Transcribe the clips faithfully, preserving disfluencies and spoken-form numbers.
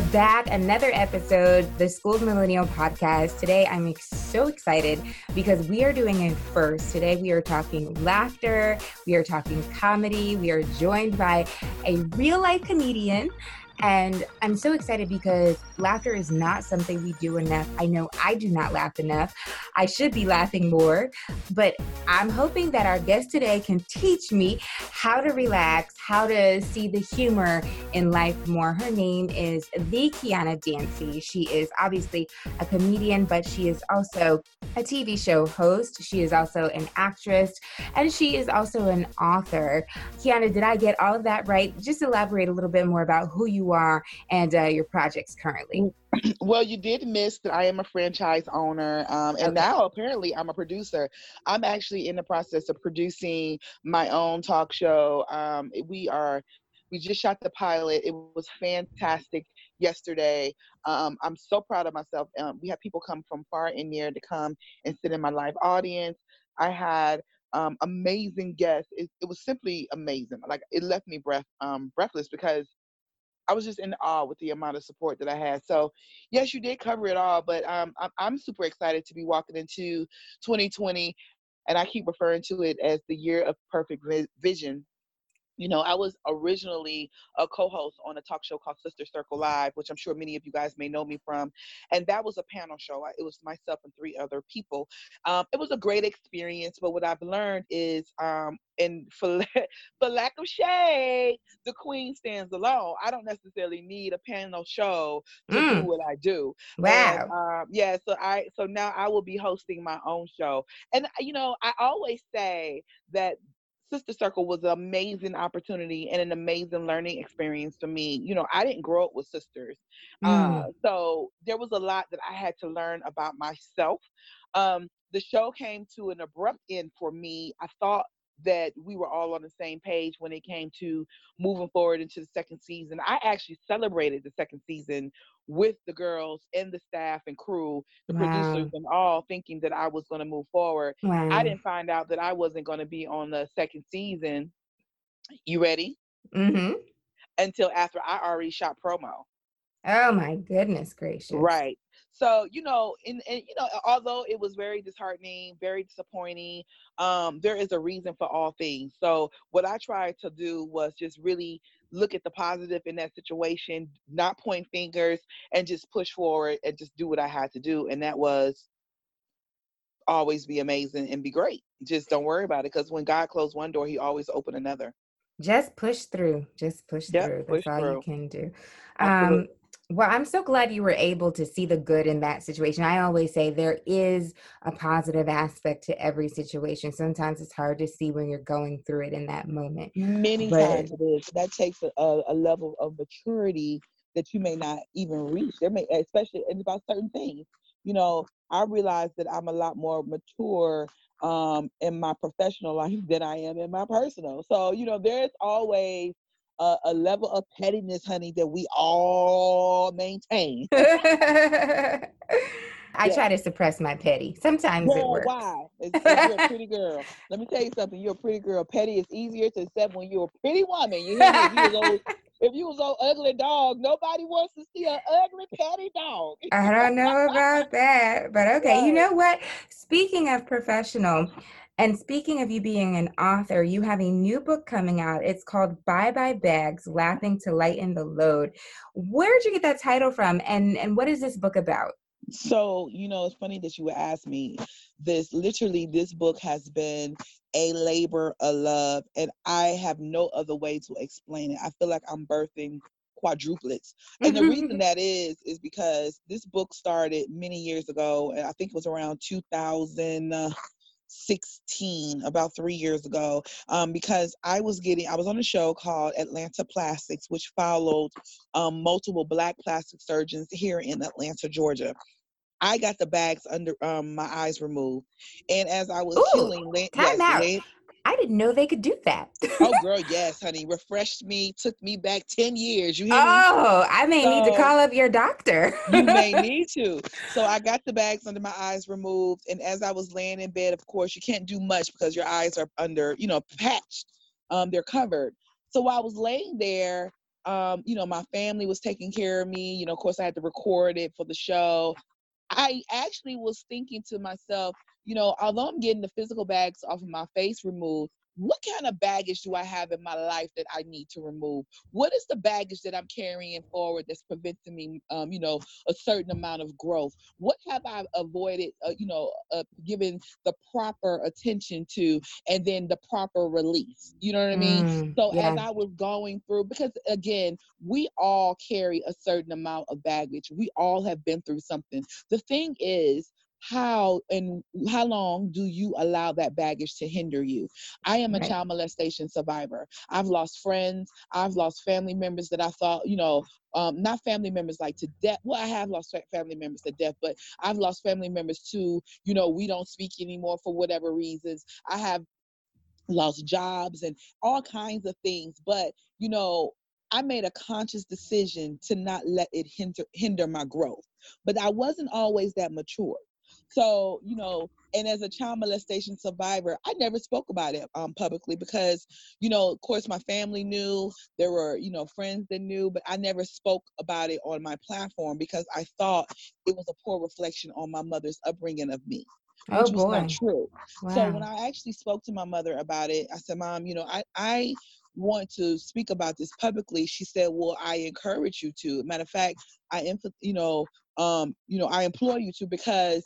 back. Another episode, the Schooled Millennial Podcast. Today, I'm ex- so excited because we are doing a first. Today, we are talking laughter. We are talking comedy. We are joined by a real-life comedian. And I'm so excited because laughter is not something we do enough. I know I do not laugh enough. I should be laughing more, but I'm hoping that our guest today can teach me how to relax, how to see the humor in life more. Her name is the Kiana Dancy. She is obviously a comedian, but she is also a T V show host. She is also an actress, and she is also an author. Kiana, did I get all of that right? Just elaborate a little bit more about who you are and uh, your projects currently. Well, you did miss that I am a franchise owner, um, and okay. now apparently I'm a producer. I'm actually in the process of producing my own talk show. Um, we are, we just shot the pilot. It was fantastic yesterday. Um, I'm so proud of myself. Um, we had people come from far and near to come and sit in my live audience. I had um, amazing guests. It, it was simply amazing. Like, it left me breath um, breathless because I was just in awe with the amount of support that I had. So, yes, you did cover it all, but um, I'm, I'm super excited to be walking into twenty twenty, and I keep referring to it as the year of perfect vision. You know, I was originally a co-host on a talk show called Sister Circle Live, which I'm sure many of you guys may know me from. And that was a panel show. It was myself and three other people. Um, it was a great experience, but what I've learned is, um, and for, for lack of shade, the queen stands alone. I don't necessarily need a panel show to mm. do what I do. Wow. And, um, yeah, so I so now I will be hosting my own show. And, you know, I always say that Sister Circle was an amazing opportunity and an amazing learning experience for me. You know, I didn't grow up with sisters. Mm. Uh, so there was a lot that I had to learn about myself. Um, the show came to an abrupt end for me. I thought that we were all on the same page when it came to moving forward into the second season. I actually celebrated the second season with the girls and the staff and crew, the wow. producers and all, thinking that I was going to move forward. Wow. I didn't find out that I wasn't going to be on the second season. You ready? Mm-hmm. Until after I already shot promo. Oh my goodness gracious. Right. So, you know, and, and you know, although it was very disheartening, very disappointing, um, there is a reason for all things. So what I tried to do was just really look at the positive in that situation, not point fingers, and just push forward and just do what I had to do. And that was always be amazing and be great. Just don't worry about it, because when God closed one door, he always opened another. Just push through. Just push yep, through. Push That's all through. you can do. Absolutely. Um, well, I'm so glad you were able to see the good in that situation. I always say there is a positive aspect to every situation. Sometimes it's hard to see when you're going through it in that moment. Many but, times it is. That takes a, a level of maturity that you may not even reach. There may, especially about certain things. You know, I realize that I'm a lot more mature um, in my professional life than I am in my personal. So, you know, there's always a, a level of pettiness, honey, that we all maintain. I yeah. try to suppress my petty. Sometimes girl, it works. Why? It's, it's, you're a pretty girl. Let me tell you something. You're a pretty girl. Petty is easier to accept when you're a pretty woman. You hear me? If you was old, if you was an ugly dog, nobody wants to see an ugly, petty dog. I don't know about that, but okay. Right. You know what? Speaking of professional, and speaking of you being an author, you have a new book coming out. It's called Bye Bye Bags, Laughing to Lighten the Load. Where did you get that title from? And, and what is this book about? So, you know, it's funny that you would ask me this. Literally, this book has been a labor of love, and I have no other way to explain it. I feel like I'm birthing quadruplets. And the reason that is, is because this book started many years ago, and I think it was around two thousand sixteen, about three years ago, um, because I was getting, I was on a show called Atlanta Plastics, which followed um, multiple Black plastic surgeons here in Atlanta, Georgia. I got the bags under um, my eyes removed. And as I was Ooh, healing, lay, time yes, out. lay, I didn't know they could do that. Oh, girl, yes, honey. Refreshed me, took me back ten years. You hear me? Oh, I may so, need to call up your doctor. You may need to. So I got the bags under my eyes removed. And as I was laying in bed, of course, you can't do much because your eyes are under, you know, patched. Um, they're covered. So while I was laying there, Um, you know, my family was taking care of me. You know, of course, I had to record it for the show. I actually was thinking to myself, you know, although I'm getting the physical bags off of my face removed, what kind of baggage do I have in my life that I need to remove? What is the baggage that I'm carrying forward that's preventing me, um, you know, a certain amount of growth? What have I avoided, uh, you know, uh, giving the proper attention to, and then the proper release? You know what I mean? Mm, So as yeah. I was going through, because again, we all carry a certain amount of baggage. We all have been through something. The thing is, how and how long do you allow that baggage to hinder you? I am a Right. child molestation survivor. I've lost friends. I've lost family members that I thought, you know, um, not family members like to death. Well, I have lost family members to death, but I've lost family members to, you know, we don't speak anymore for whatever reasons. I have lost jobs and all kinds of things. But, you know, I made a conscious decision to not let it hinder, hinder my growth. But I wasn't always that mature. So, you know, and as a child molestation survivor, I never spoke about it um, publicly because, you know, of course, my family knew. There were, you know, friends that knew, but I never spoke about it on my platform because I thought it was a poor reflection on my mother's upbringing of me, Oh which was not boy. true. So when Wow. I actually spoke to my mother about it, I said, Mom, you know, I, I want to speak about this publicly. She said, well, I encourage you to. Matter of fact, I, emph- you know, um, you know, I implore you to, because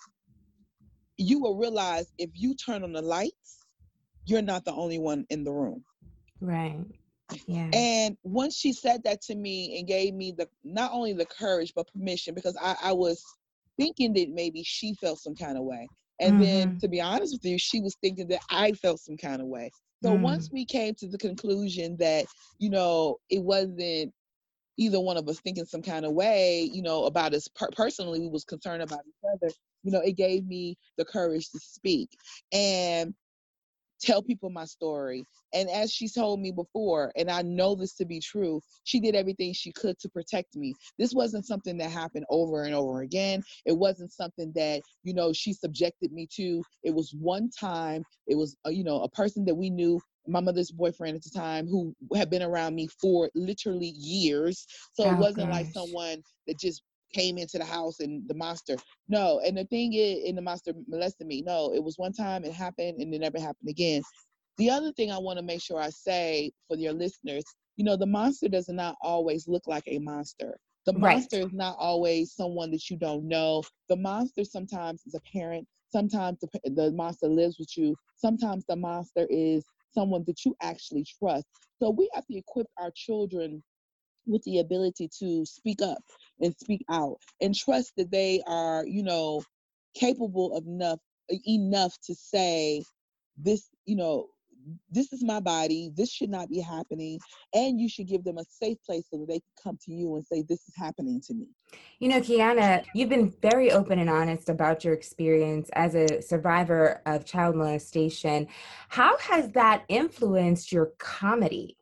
you will realize if you turn on the lights, you're not the only one in the room. Right. Yeah. And once she said that to me and gave me the not only the courage but permission, because I, I was thinking that maybe she felt some kind of way. And then Mm-hmm. to be honest with you, she was thinking that I felt some kind of way. So once Mm. we came to the conclusion that, you know, it wasn't either one of us thinking some kind of way, you know, about us per- personally, we was concerned about each other, you know, it gave me the courage to speak and tell people my story. And as she told me before, and I know this to be true, she did everything she could to protect me. This wasn't something that happened over and over again. It wasn't something that, you know, she subjected me to. It was one time. It was, uh, you know, a person that we knew, my mother's boyfriend at the time, who had been around me for literally years. So it Oh wasn't like gosh. someone that just came into the house and the monster. No, and the thing is, and the monster molested me. No, it was one time, it happened, and it never happened again. The other thing I want to make sure I say for your listeners, you know, the monster does not always look like a monster. The monster Right. is not always someone that you don't know. The monster sometimes is a parent. Sometimes the, the monster lives with you. Sometimes the monster is someone that you actually trust. So we have to equip our children with the ability to speak up and speak out and trust that they are, you know, capable of enough enough to say this, you know, this is my body, this should not be happening, and you should give them a safe place so that they can come to you and say, this is happening to me. You know, Kiana, you've been very open and honest about your experience as a survivor of child molestation. How has that influenced your comedy?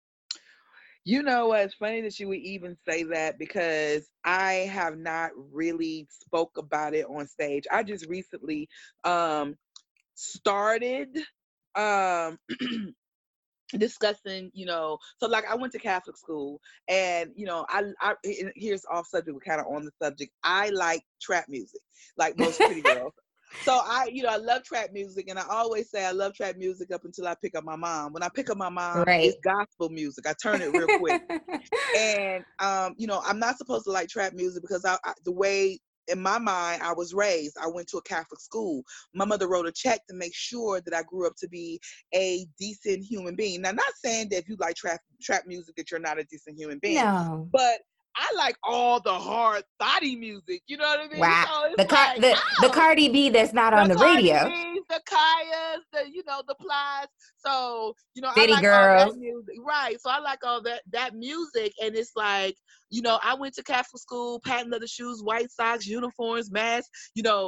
You know, it's funny that you would even say that because I have not really spoke about it on stage. I just recently um started um discussing, you know, so like I went to Catholic school, and you know, I, I here's off subject, but kind of on the subject. I like trap music, like most pretty girls. So I, you know, I love trap music, and I always say I love trap music up until I pick up my mom. When I pick up my mom, Right. it's gospel music. I turn it real quick. And um, you know, I'm not supposed to like trap music because I, I the way in my mind I was raised, I went to a Catholic school. My mother wrote a check to make sure that I grew up to be a decent human being. Now, not saying that if you like trap trap music that you're not a decent human being, No. but I like all the hard thotty music. You know what I mean? Wow. So it's The car like, the the oh, Cardi B that's not on the the Cardi radio. B's, the Kayas, the, you know, the Plies. So, you know, I City like all that Girls. music. Right. So I like all that that music. And it's like, you know, I went to Catholic school, patent leather shoes, white socks, uniforms, masks, you know,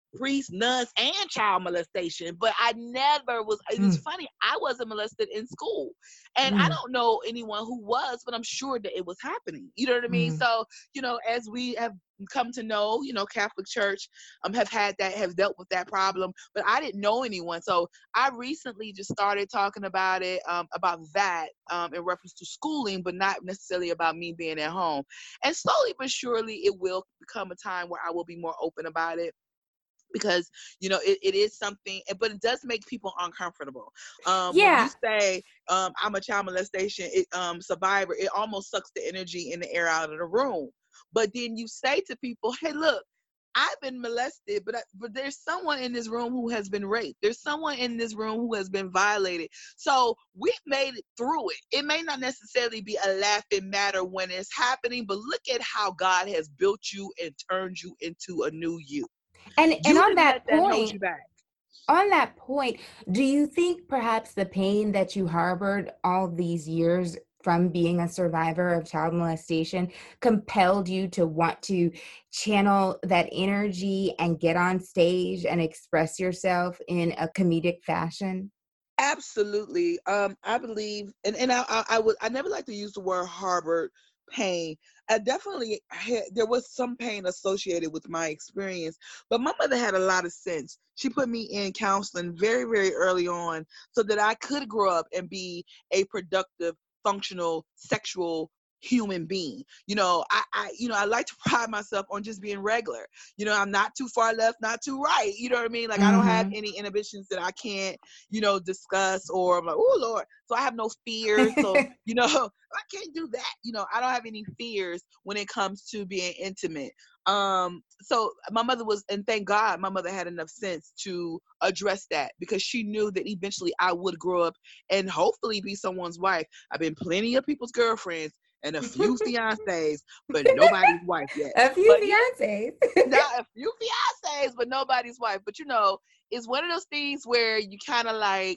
priests, nuns, and child molestation, but I never was. It's Mm. funny, I wasn't molested in school, and I Mm. don't know anyone who was, but I'm sure that it was happening. You know what I mean? Mm. So, you know, as we have come to know, you know, Catholic Church um have had that, have dealt with that problem, but I didn't know anyone. So I recently just started talking about it, um, about that, um, in reference to schooling, but not necessarily about me being at home. And slowly but surely, it will become a time where I will be more open about it, because you know it, it is something, but it does make people uncomfortable. Um, when you Yeah. say um, I'm a child molestation it, um, survivor, it almost sucks the energy and the air out of the room. But then you say to people, hey, look, I've been molested, but I, but there's someone in this room who has been raped. There's someone in this room who has been violated. So we've made it through it. It may not necessarily be a laughing matter when it's happening, but look at how God has built you and turned you into a new you. And and You on didn't let that that hold point, you back. on that point, do you think perhaps the pain that you harbored all these years from being a survivor of child molestation compelled you to want to channel that energy and get on stage and express yourself in a comedic fashion? Absolutely. Um, I believe, and, and I, I, I would, I never like to use the word harbored pain. I definitely had, there was some pain associated with my experience, but my mother had a lot of sense. She put me in counseling very, very early on so that I could grow up and be a productive, functional, sexual human being. You know, I, I, you know, I like to pride myself on just being regular. You know, I'm not too far left, not too right. You know what I mean? Like I don't have Mm-hmm. any inhibitions that I can't, you know, discuss, or I'm like, oh Lord. So I have no fears. So, you know, I can't do that. You know, I don't have any fears when it comes to being intimate. Um, so my mother was, and thank God my mother had enough sense to address that, because she knew that eventually I would grow up and hopefully be someone's wife. I've been plenty of people's girlfriends and a few fiancés, but nobody's wife yet. A few But yeah, fiancés. not a few fiancés, but nobody's wife. But you know, it's one of those things where you kind of like,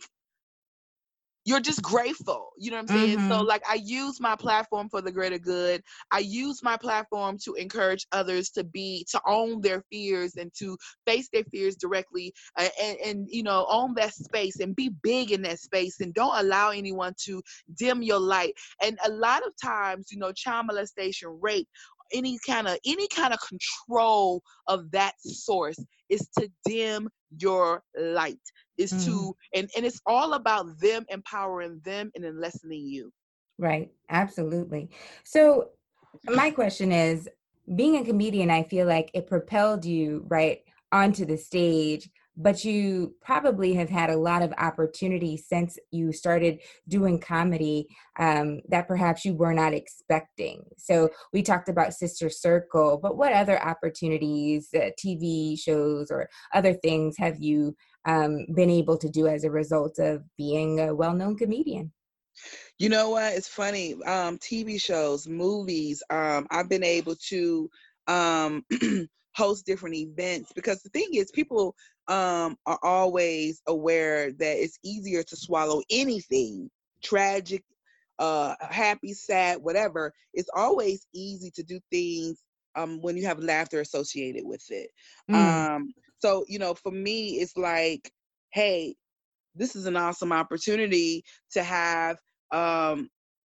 you're just grateful. You know what I'm saying? So Mm-hmm. like I use my platform for the greater good. I use my platform to encourage others to be, to own their fears and to face their fears directly, uh, and, and, you know, own that space and be big in that space, and don't allow anyone to dim your light. And a lot of times, you know, child molestation, rape, any kind of any kind of control of that source is to dim your light, is Mm-hmm. to, and and it's all about them, empowering them and then lessening you. Right. Absolutely. So my question is, being a comedian, I feel like it propelled you right onto the stage, but you probably have had a lot of opportunities since you started doing comedy, um, that perhaps you were not expecting. So we talked about Sister Circle, but what other opportunities, uh, T V shows or other things have you um, been able to do as a result of being a well-known comedian? You know what? It's funny. Um, T V shows, movies. Um, I've been able to um, host different events, because the thing is, people um, are always aware that it's easier to swallow anything tragic, uh, happy, sad, whatever. It's always easy to do things um, when you have laughter associated with it. Mm. Um, so, you know, for me, it's like, hey, this is an awesome opportunity to have um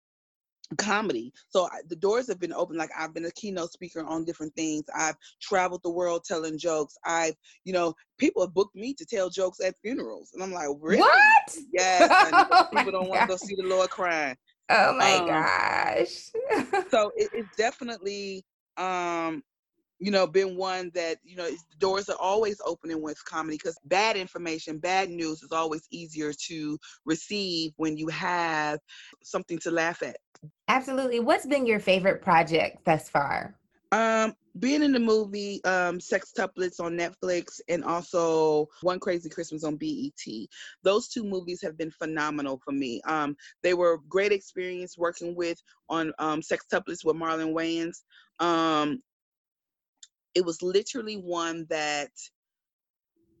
comedy. So I, the doors have been open. Like I've been a keynote speaker on different things. I've traveled the world telling jokes. I've, you know, people have booked me to tell jokes at funerals, and I'm like, really? What? Yes, honey. Because Oh my people don't want to God. go see the Lord crying. Oh my Um, gosh. so it, it's definitely um you know, been one that, you know, it's, the doors are always opening with comedy, because bad information, bad news is always easier to receive when you have something to laugh at. Absolutely. What's been your favorite project thus far? Um, being in the movie um, Sextuplets on Netflix, and also One Crazy Christmas on B E T. Those two movies have been phenomenal for me. Um, they were great experience working with on um, Sextuplets with Marlon Wayans. Um, it was literally one that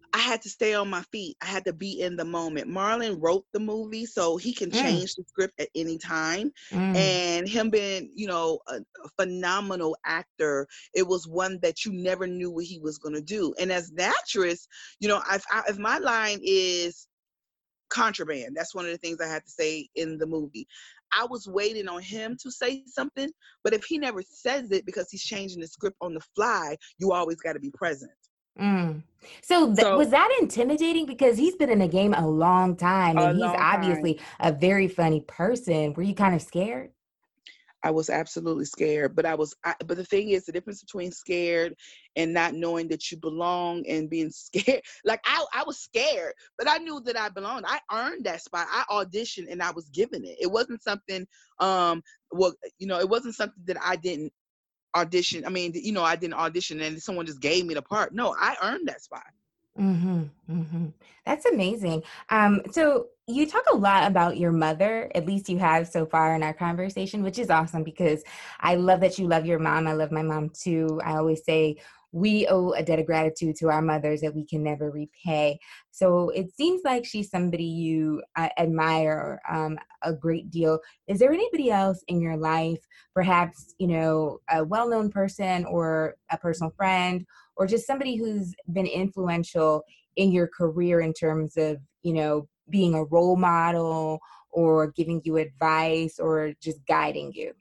I had to stay on my feet. I had to be in the moment. Marlon wrote the movie, so he can Mm, change the script at any time. mm, And him being, you know, a, a phenomenal actor, it was one that you never knew what he was going to do. And as an actress, you know, if, I, if my line is contraband, that's one of the things I had to say in the movie. I was waiting on him to say something, but if he never says it because he's changing the script on the fly, you always got to be present. mm. So th- So was that intimidating? Because he's been in the game a long time a and he's long time. obviously a very funny person. Were you kind of scared? I was absolutely scared, but I was, I, but the thing is, the difference between scared and not knowing that you belong and being scared, like I, I was scared, but I knew that I belonged. I earned that spot. I auditioned and I was given it. It wasn't something, um, well, you know, it wasn't something that I didn't audition. I mean, you know, I didn't audition and someone just gave me the part. No, I earned that spot. Mm-hmm, mm-hmm. That's amazing. Um, so you talk a lot about your mother, at least you have so far in our conversation, which is awesome because I love that you love your mom. I love my mom too. I always say we owe a debt of gratitude to our mothers that we can never repay. So it seems like she's somebody you uh, admire um, a great deal. Is there anybody else in your life, perhaps, you know, a well-known person or a personal friend, or just somebody who's been influential in your career in terms of, you know, being a role model or giving you advice or just guiding you?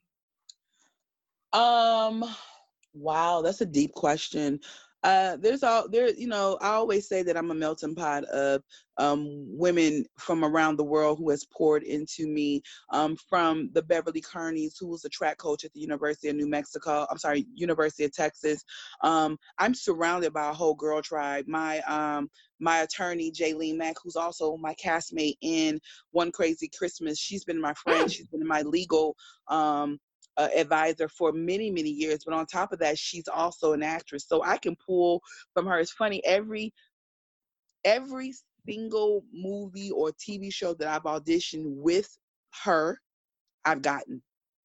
Um, wow, that's a deep question. Uh, there's all there, you know, I always say that I'm a melting pot of um, women from around the world who has poured into me. Um, from the Beverly Kearneys, who was a track coach at the University of New Mexico. I'm sorry, University of Texas. Um, I'm surrounded by a whole girl tribe. My um, my attorney, Jaylene Mack, who's also my castmate in One Crazy Christmas. She's been my friend. Mm, She's been my legal um, uh, advisor for many, many years. But on top of that, she's also an actress. So I can pull from her. It's funny, every every single movie or T V show that I've auditioned with her, I've gotten.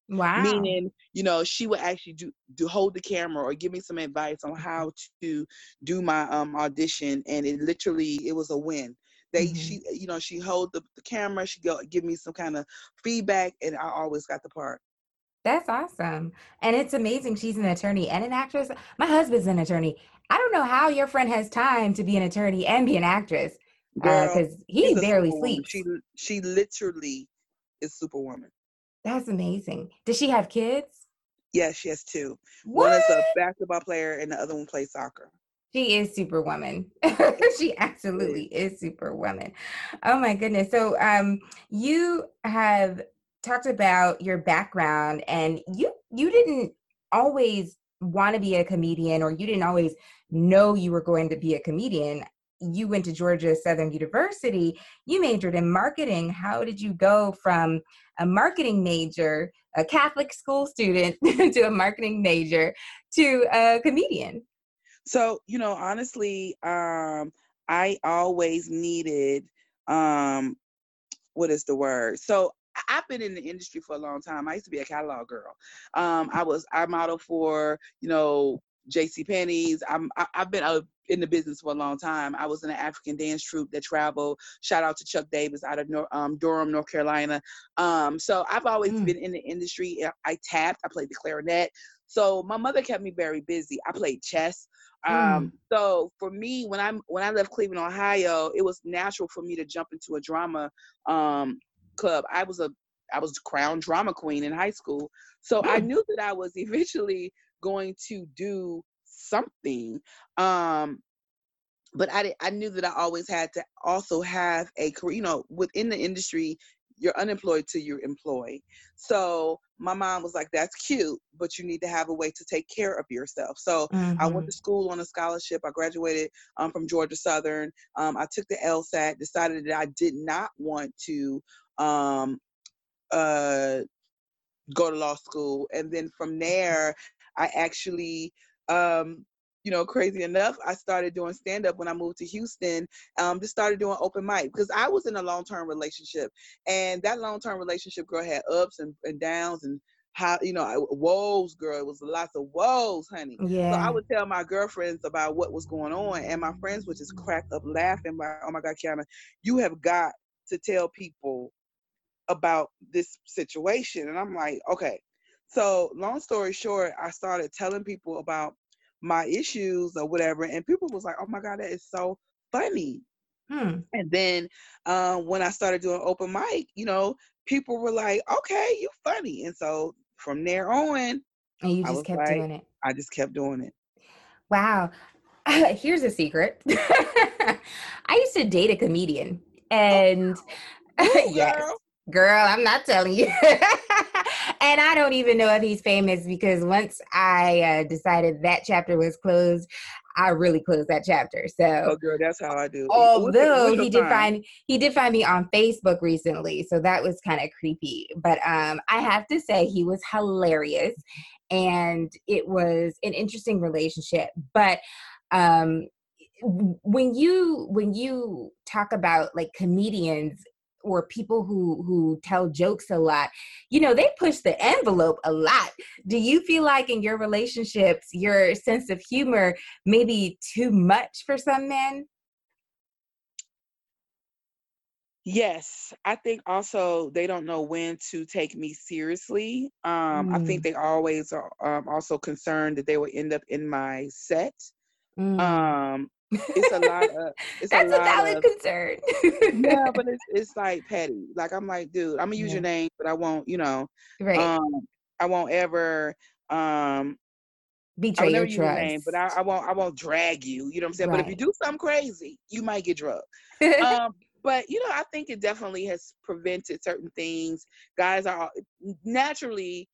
wow. Meaning, you know, she would actually do, do hold the camera or give me some advice on how to do my um audition, and it literally it was a win. They Hmm. she you know she hold the, the camera, she go give me some kind of feedback, and I always got the part. That's awesome. And it's amazing she's an attorney and an actress. My husband's an attorney. I don't know how your friend has time to be an attorney and be an actress Girl, because he she's a barely superwoman. sleeps. She she literally is superwoman. That's amazing. Does she have kids? Yes, she has two. One is a What? basketball player, and the other one plays soccer. She is Superwoman. She absolutely Yes. is Superwoman. Oh my goodness. So um you have talked about your background and you you didn't always want to be a comedian or you didn't always know you were going to be a comedian. You went to Georgia Southern University. You majored in marketing. How did you go from a marketing major, a Catholic school student, to a marketing major to a comedian? So, you know, honestly, um, I always needed um what is the word? So I- I've been in the industry for a long time. I used to be a catalog girl. Um, I was I modeled for, you know, J C Penney's. I'm I, I've been uh, in the business for a long time. I was in an African dance troupe that traveled. Shout out to Chuck Davis out of Nor- um, Durham, North Carolina. Um, so I've always Mm, been in the industry. I I tapped. I played the clarinet. So my mother kept me very busy. I played chess. Um, mm. so for me, when I'm when I left Cleveland, Ohio, it was natural for me to jump into a drama um, club. I was a I was crowned drama queen in high school, so I Mm. knew that I was eventually going to do something. Um, but I did, I knew that I always had to also have a career. You know, within the industry, you're unemployed till you're employed. So my mom was like, "That's cute, but you need to have a way to take care of yourself." So I went to Mhm. school on a scholarship. I graduated um, from Georgia Southern. Um, I took the LSAT. Decided that I did not want to um, uh, go to law school, and then from there, I actually, um, you know, crazy enough, I started doing stand up when I moved to Houston. Um, just started doing open mic because I was in a long term relationship, and that long term relationship girl had ups and, and downs, and how, you know, woes, girl. It was lots of woes, honey. So I Yeah. would tell my girlfriends about what was going on, and my friends would just crack up laughing, like, oh my God, Kiana, you have got to tell people about this situation. And I'm like, okay. So long story short, I started telling people about my issues or whatever, and people was like, oh my God, that is so funny. Hmm. And then uh, when I started doing open mic, you know, people were like, okay, you funny. And so from there on, And you I just was kept like, doing it. I just kept doing it. Wow. Here's a secret. I used to date a comedian, Oh, and woo, yes, girl. girl, I'm not telling you. And I don't even know if he's famous, because once I uh, decided that chapter was closed, I really closed that chapter. So Oh, girl, that's how I do. What's your, although what's your he did sign? find he did find me on Facebook recently, so that was kind of creepy. But um, I have to say he was hilarious, and it was an interesting relationship. But um, when you when you talk about like comedians or people who who tell jokes a lot, you know, they push the envelope a lot. Do you feel like in your relationships your sense of humor may be too much for some men? Yes, I think also they don't know when to take me seriously. Um, I think Mm, they always are um, also concerned that they will end up in my set. mm. Um, it's a lot of it's a That's a lot valid of concern. yeah, but it's it's like petty. Like I'm like, dude, I'm gonna use your Yeah, name, but I won't, you know, right. um, I won't ever um I Betray would never your use your name, but I, trust. I won't I won't drag you. You know what I'm saying? But if you Right. do something crazy, you might get drugged. Um, but you know, I think it definitely has prevented certain things. Guys are naturally,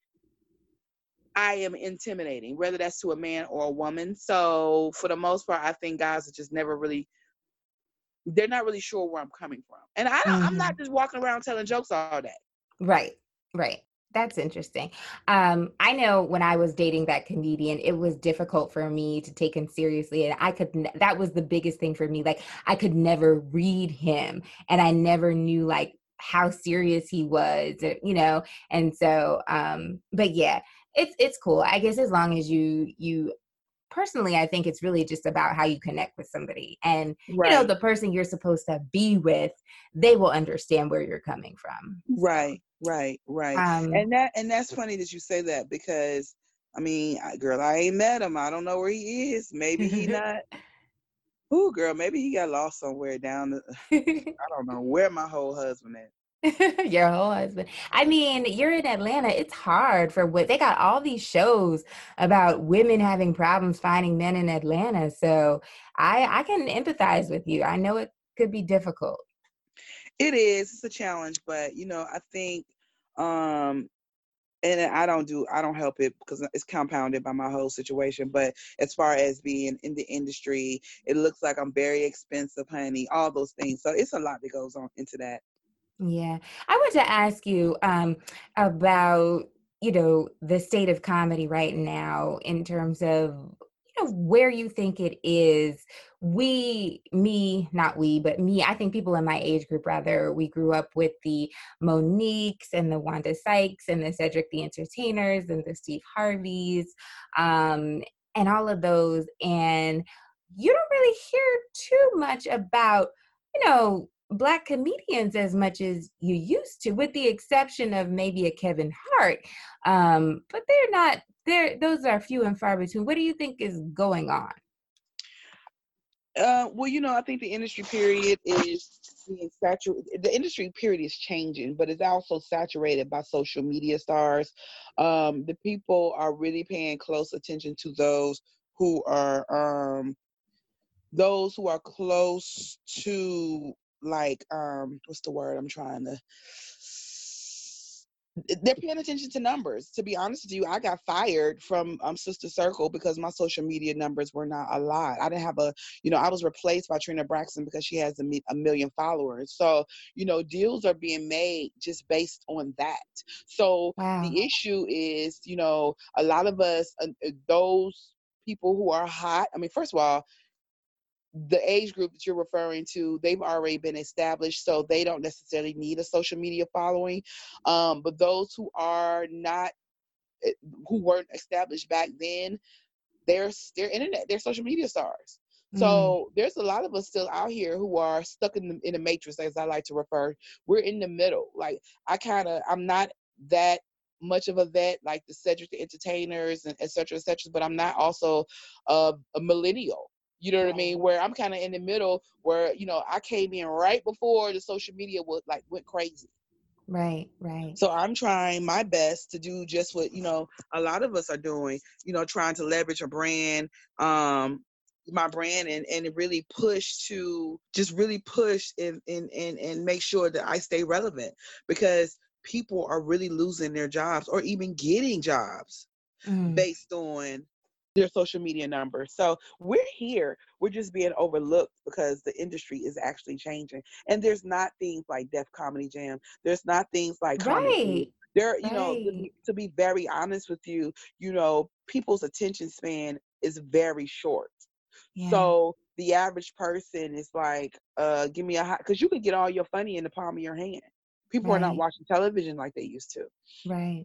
I am intimidating, whether that's to a man or a woman. So for the most part, I think guys are just never really, they're not really sure where I'm coming from. And I don't, I'm not Hmm. just walking around telling jokes all day. Right, right. That's interesting. Um, I know when I was dating that comedian, it was difficult for me to take him seriously, and I could. Ne- that was the biggest thing for me. Like I could never read him, and I never knew like how serious he was, uh, you know. And so, um, but yeah, it's it's cool. I guess as long as you you personally, I think it's really just about how you connect with somebody, and you know, Right, the person you're supposed to be with, they will understand where you're coming from. So. right, right, right. Um, And that and that's funny that you say that because I mean, I, girl, I ain't met him. I don't know where he is. Maybe he not. Ooh, girl, maybe he got lost somewhere down the, I don't know where my whole husband at. your whole husband. I mean, you're in Atlanta. It's hard for what they got all these shows about women having problems finding men in Atlanta. So I I can empathize with you. I know it could be difficult. It is, it's a challenge, but you know, I think um and I don't do I don't help it because it's compounded by my whole situation. But as far as being in the industry, it looks like I'm very expensive, honey, all those things. So it's a lot that goes on into that. Yeah. I want to ask you um, about, you know, the state of comedy right now in terms of, you know, where you think it is. We, me, not we, but me, I think people in my age group, rather, we grew up with the Moniques and the Wanda Sykes and the Cedric the Entertainers and the Steve Harveys, um, and all of those. And you don't really hear too much about, you know, Black comedians as much as you used to, with the exception of maybe a Kevin Hart. Um, but they're not there. Those are few and far between. What do you think is going on? Uh, well, you know, I think the industry period is being saturated. The industry period is changing, but it's also saturated by social media stars. Um, the people are really paying close attention to those who are um, those who are close to like um, what's the word I'm trying to they're paying attention to numbers. To be honest with you, I got fired from um, Sister Circle because my social media numbers were not a lot. I didn't have a, you know, I was replaced by Trina Braxton because she has a, mi- a million followers. So, you know, deals are being made just based on that. So Wow. the issue is, you know, a lot of us, uh, uh, those people who are hot, I mean, first of all, the age group that you're referring to, they've already been established, so they don't necessarily need a social media following. Um, but those who are not who weren't established back then, they're they're internet, they're social media stars. Mm. So there's a lot of us still out here who are stuck in the in the matrix, as I like to refer. We're in the middle. Like I kind of, I'm not that much of a vet like the Cedric the Entertainers and et cetera, et cetera, but I'm not also a, a millennial. You know what I Right. mean? Where I'm kind of in the middle, where you know I came in right before the social media was like went crazy. Right, right. So I'm trying my best to do just what, you know, a lot of us are doing, you know, trying to leverage a brand, um, my brand and, and really push to just really push and, and, and, and make sure that I stay relevant, because people are really losing their jobs or even getting jobs Mm. based on their social media numbers. So we're here. We're just being overlooked because the industry is actually changing. And there's not things like Def Comedy Jam. There's not things like Comedy Food. Right, There, you know, to right. be, to be very honest with you, you know, people's attention span is very short. Yeah, So the average person is like, uh, give me a hot, because you can get all your funny in the palm of your hand. People are not right, watching television like they used to. right.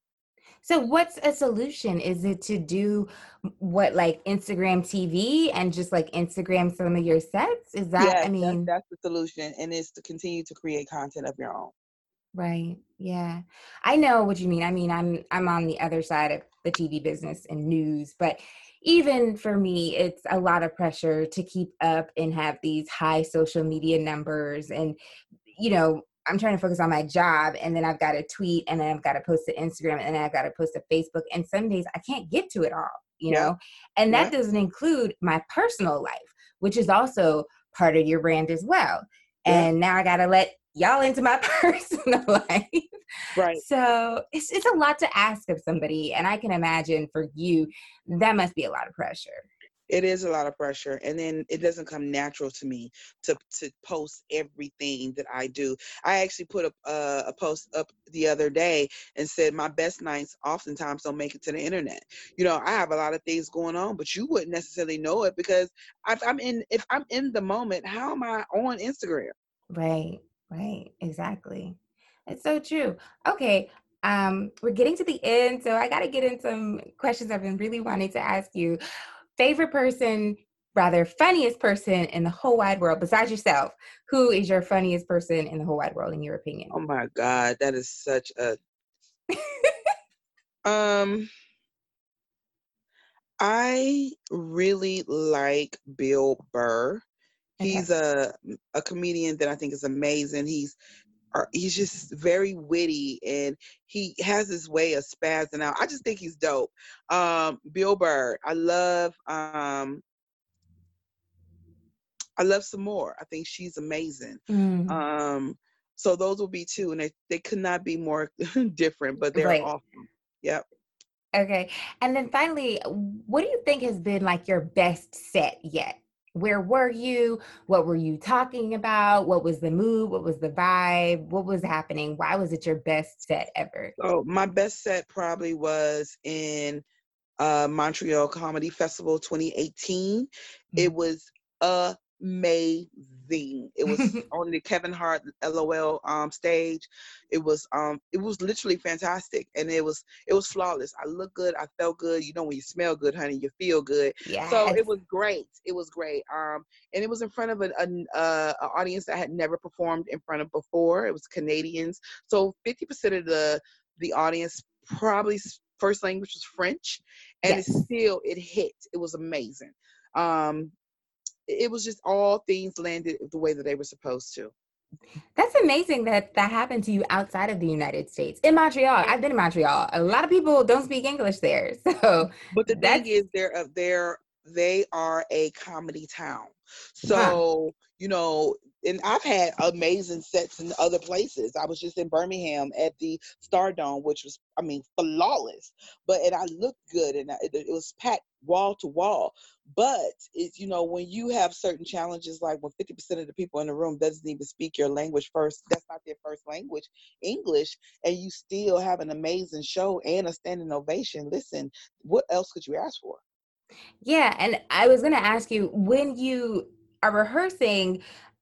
So what's a solution? Is it to do what, like Instagram T V and just like Instagram some of your sets? Is that, I Yes, that's mean, that's the solution, and it's to continue to create content of your own. right. Yeah. I know what you mean. I mean, I'm I'm on the other side of the T V business and news, but even for me, it's a lot of pressure to keep up and have these high social media numbers. And, you know, I'm trying to focus on my job, and then I've got to tweet, and then I've got to post to Instagram, and then I've got to post to Facebook. And some days I can't get to it all, you Yep, know, and that yep, doesn't include my personal life, which is also part of your brand as well. yep. And now I got to let y'all into my personal life. Right. So it's, it's a lot to ask of somebody. And I can imagine for you, that must be a lot of pressure. It is a lot of pressure, and then it doesn't come natural to me to to post everything that I do. I actually put a uh, a post up the other day and said my best nights oftentimes don't make it to the internet. You know, I have a lot of things going on, but you wouldn't necessarily know it because if I'm in if I'm in the moment, how am I on Instagram? Right, right, exactly. It's so true. Okay, um, we're getting to the end, so I got to get in some questions I've been really wanting to ask you. Favorite person, rather funniest person in the whole wide world besides yourself? Who is your funniest person in the whole wide world, in your opinion? Oh my God, that is such a um. I really like Bill Burr. Okay. He's a a comedian that I think is amazing. He's uh, he's just very witty and he has this way of spazzing out. I just think he's dope. Um, Bill Burr. I love um, I love some more. I think she's amazing. Mm, Um, so those will be two, and they, they could not be more different, but they're right. awesome. Yep. Okay. And then finally, what do you think has been like your best set yet? Where were you? What were you talking about? What was the mood? What was the vibe? What was happening? Why was it your best set ever? So my best set probably was in uh, Montreal Comedy Festival twenty eighteen. It Mm. was amazing. It was on the Kevin Hart LOL um, stage. It was um it was literally fantastic, and it was it was flawless. I looked good, I felt good. You know, when you smell good, honey, you feel good. So Yes. it was great. It was great. Um, and it was in front of an, an uh, an audience that I had never performed in front of before. It was Canadians. So fifty percent of the the audience probably first language was French, and it Yes. still it hit. It was amazing. Um, it was just all things landed the way that they were supposed to. That's amazing that that happened to you outside of the United States. In Montreal, I've been in Montreal. A lot of people don't speak English there. So But the thing that's, is, they're uh, they're they are a comedy town. huh. So you know, and I've had amazing sets in other places. I was just in Birmingham at the Stardome, which was, I mean, flawless. But and I looked good, and I, it, it was packed wall to wall. But it's, you know, when you have certain challenges, like when fifty percent of the people in the room doesn't even speak your language first, that's not their first language, English, and you still have an amazing show and a standing ovation. Listen, what else could you ask for? Yeah. And I was going to ask you, when you are rehearsing,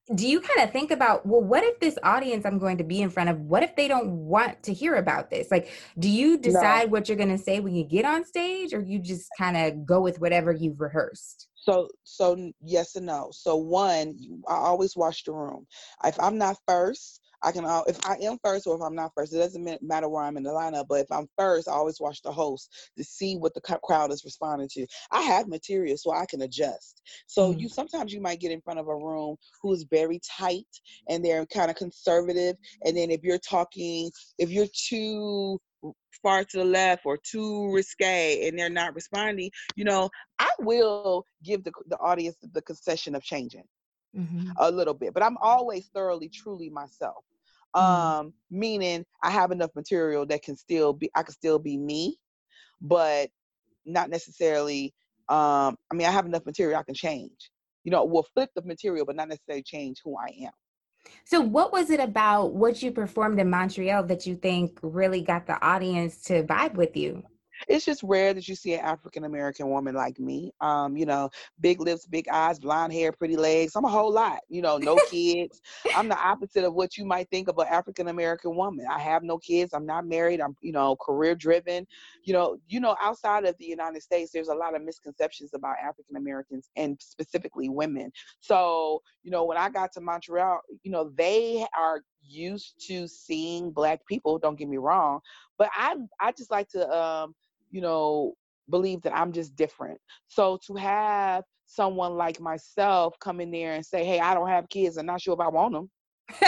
do you kind of think about, well, what if this audience I'm going to be in front of, what if they don't want to hear about this? Like, do you decide No. what you're going to say when you get on stage, or you just kind of go with whatever you've rehearsed? So, so yes and no. So one, you- I always watch the room. If I'm not first, I can, al- if I am first or if I'm not first, it doesn't ma- matter where I'm in the lineup. But if I'm first, I always watch the host to see what the co- crowd is responding to. I have material so I can adjust. So Mm. you, sometimes you might get in front of a room who is very tight and they're kind of conservative. And then if you're talking, if you're too far to the left or too risque and they're not responding, you know, I will give the, the audience the concession of changing Mm-hmm. a little bit, but I'm always thoroughly, truly myself. Mm. Um, meaning I have enough material that can still be, I can still be me, but not necessarily, um, I mean, I have enough material I can change. You know, we'll flip the material, but not necessarily change who I am. So what was it about what you performed in Montreal that you think really got the audience to vibe with you? It's just rare that you see an African American woman like me. Um, you know, big lips, big eyes, blonde hair, pretty legs. I'm a whole lot. You know, no kids. I'm the opposite of what you might think of an African American woman. I have no kids. I'm not married. I'm, you know, career driven. You know, you know, outside of the United States, there's a lot of misconceptions about African Americans and specifically women. So, you know, when I got to Montreal, you know, they are used to seeing Black people. Don't get me wrong, but I, I just like to. Um, you know, believe that I'm just different. So to have someone like myself come in there and say, hey, I don't have kids. I'm not sure if I want them.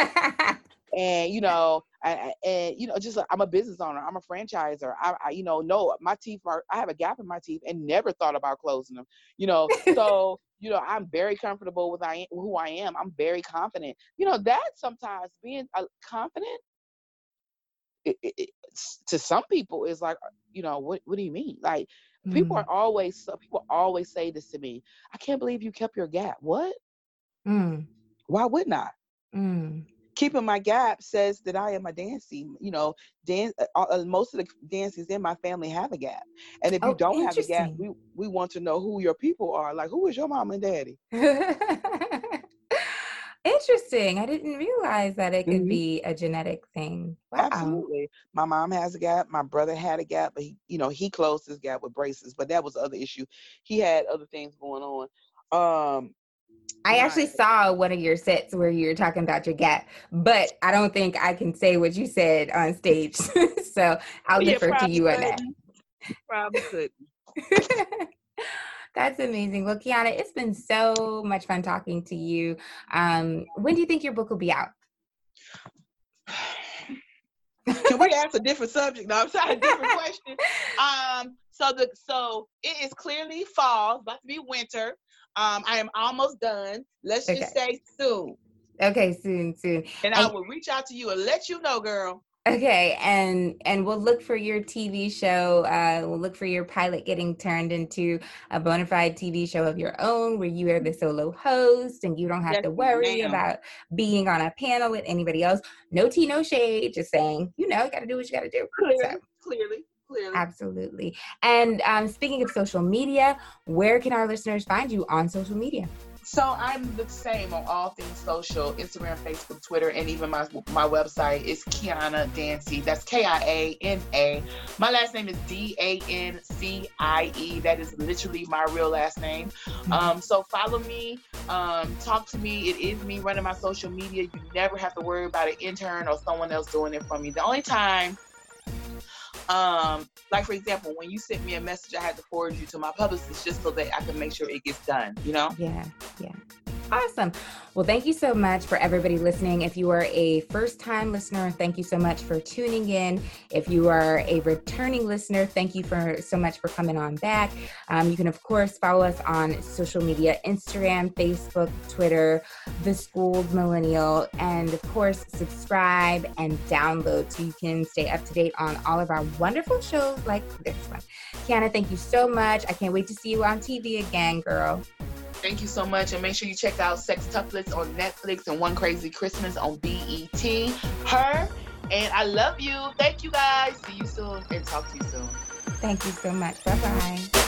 And, you know, and, and, you know, just, I'm a business owner. I'm a franchiser. I, I, you know, no, my teeth are, I have a gap in my teeth and never thought about closing them, you know, so, you know, I'm very comfortable with I, who I am. I'm very confident. You know, that sometimes being uh, confident, It, it, it, to some people is like, you know, what what do you mean? Like, people Mm. are always people always say this to me. I can't believe you kept your gap. What? Mm. Why wouldn't I? Mm. Keeping my gap says that I am a dancey. You know, dance. Uh, uh, most of the dances in my family have a gap, and if you Oh, don't have a gap, interesting. we we want to know who your people are. Like, who is your mom and daddy? Interesting. I didn't realize that it could Mm-hmm. be a genetic thing. Wow. Absolutely. My mom has a gap. My brother had a gap, but he, you know, he closed his gap with braces. But that was the other issue. He had other things going on. Um, I my actually saw one of your sets where you were talking about your gap, but I don't think I can say what you said on stage. So I'll yeah, defer to probably you on that. couldn't. Probably couldn't. That's amazing. Well, Kiana, it's been so much fun talking to you. Um, when do you think your book will be out? Can we ask a different subject? No, I'm sorry, a different question. Um, so the so it is clearly fall, it's about to be winter. Um, I am almost done. Let's Okay. just say soon. Okay, soon, soon. And And I will reach out to you and let you know, girl. okay, and and we'll look for your T V show. Uh, we'll look for your pilot getting turned into a bona fide T V show of your own, where you are the solo host and you don't have Yes, to worry ma'am. about being on a panel with anybody else. No tea, no shade. Just saying, you know, you got to do what you got to do. Clearly, So, clearly, clearly. absolutely. And um, speaking of social media, where can our listeners find you on social media? So I'm the same on all things social, Instagram, Facebook, Twitter, and even my my website is Kiana Dancie. That's K I A N A. My last name is D A N C I E. That is literally my real last name. Mm-hmm. Um, so follow me, um, talk to me. It is me running my social media. You never have to worry about an intern or someone else doing it for me. The only time Um, like for example, when you sent me a message, I had to forward you to my publicist just so that I can make sure it gets done, you know? Yeah, yeah. Awesome. Well, thank you so much for everybody listening. If you are a first-time listener, thank you so much for tuning in. If you are a returning listener, thank you for so much for coming on back. Um, you can, of course, follow us on social media, Instagram, Facebook, Twitter, The Schooled Millennial, and of course, subscribe and download so you can stay up to date on all of our wonderful shows like this one. Kiana, thank you so much. I can't wait to see you on T V again, girl. Thank you so much, and make sure you check out Sextuplets on Netflix and One Crazy Christmas on B E T. Her, and I love you. Thank you guys. See you soon and talk to you soon. Thank you so much. Bye-bye.